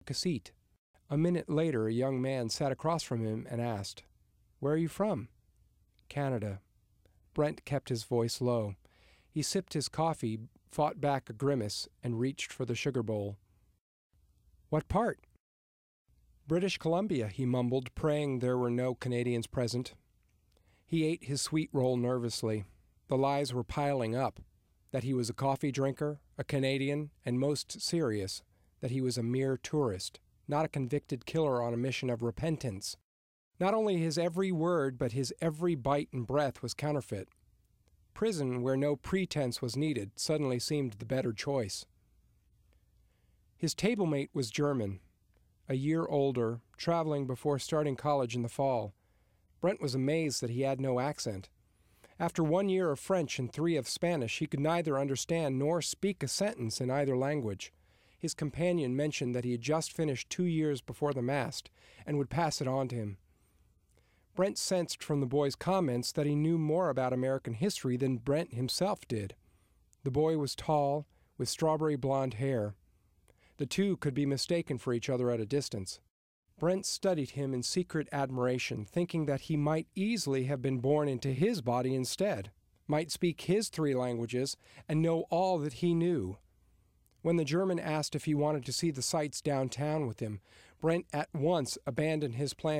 a seat. A minute later, a young man sat across from him and asked, "Where are you from?" "Canada." Brent kept his voice low. He sipped his coffee, fought back a grimace, and reached for the sugar bowl. "What part?" "British Columbia," he mumbled, praying there were no Canadians present. He ate his sweet roll nervously. The lies were piling up. That he was a coffee drinker, a Canadian, and most serious, that he was a mere tourist, not a convicted killer on a mission of repentance. Not only his every word, but his every bite and breath was counterfeit. Prison, where no pretense was needed, suddenly seemed the better choice. His table-mate was German, a year older, traveling before starting college in the fall. Brent was amazed that he had no accent. After 1 year of French and 3 of Spanish, he could neither understand nor speak a sentence in either language. His companion mentioned that he had just finished 2 years before the mast and would pass it on to him. Brent sensed from the boy's comments that he knew more about American history than Brent himself did. The boy was tall, with strawberry blonde hair. The two could be mistaken for each other at a distance. Brent studied him in secret admiration, thinking that he might easily have been born into his body instead, might speak his 3 languages, and know all that he knew. When the German asked if he wanted to see the sights downtown with him, Brent at once abandoned his plan